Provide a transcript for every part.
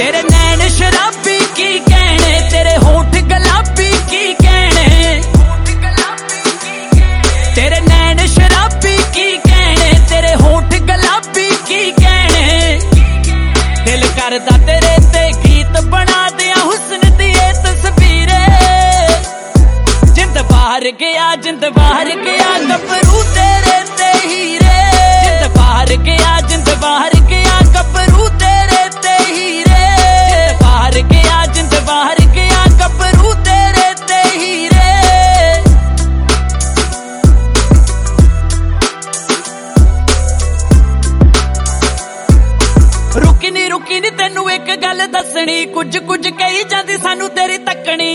तेरे नैन शराबी की कहने, तेरे होठ गुलाबी की कहने, तेरे नैन शराबी की कहने, तेरे होठ गुलाबी की कहने। दिल करदा तेरे ते गीत बना दिया हुस्न दी तस्वीरें। जिंद बाहर गया, जिंद बाहर गया, गबरू तेरे ते हीरे। जिंद बाहर गया, जिंद बाहर गया, गबरू तेरे ते हीरे। जिंद बाहर गया, जिंद बाहर गया, गबरू तेरे ते हीरे। रुकी नी तेनू एक गल दसनी, कुछ कुछ कही जांदी सानू तेरी तकनी।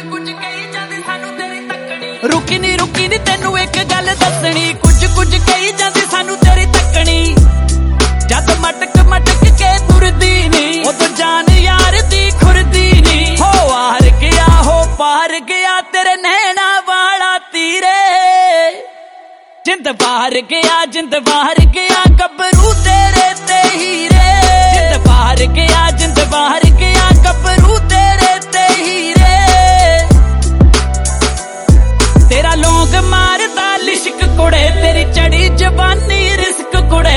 रुकी नी तेनू एक गल दसनी, कुछ कुछ कही जांदी सानू तेरी तकनी। जद मटक मटक के तुरदी नी, उदों जान यार दी खुरदी नी। हो आर गया, हो पार गया, तेरे नैना वाला तीरे। जिंद बाहर गया, जिंद बाहर गया, गबरू तेरे ते हीरे। जिंद बाहर गया, जिंद बाहर गया, गबरू तेरे ते हीरे। तेरा लौंग मारदा लिश्क कुड़े, तेरी चढ़ी जवानी रिस्क कुड़े।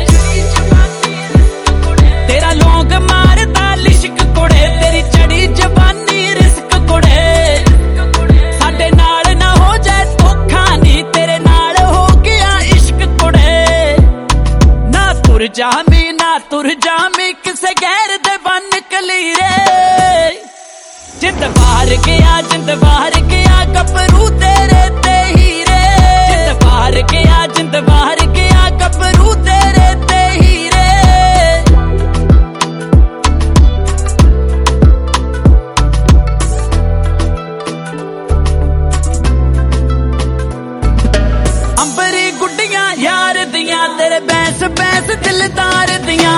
तेरा लौंग मारदा लिश्क कुड़े, तेरी चढ़ी जवानी रिस्क कुड़े। साडे नाल ना हो जाए धोखा नी, तेरे नाल हो गया इश्क कुड़े। ना तुर जामी, ना तुर जामी, किसे गैर दे बन कलीरे। जिंद बाहर गया, जिंद बाहर गया, गबरू तेरे ते हीरे। जिंद बाहर गया, जिंद बाहर गया, गबरू तेरे ते हीरे। अंबरी गुड्डियां यार दियां, तेरे बैंस बैंस दिलदार दियां।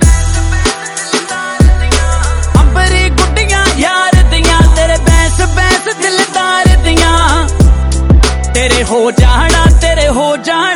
अंबरी गुड्डियां यार दियां, तेरे बैंस बैंस दिलदार दियां। तेरे हो जाना, तेरे हो जाना,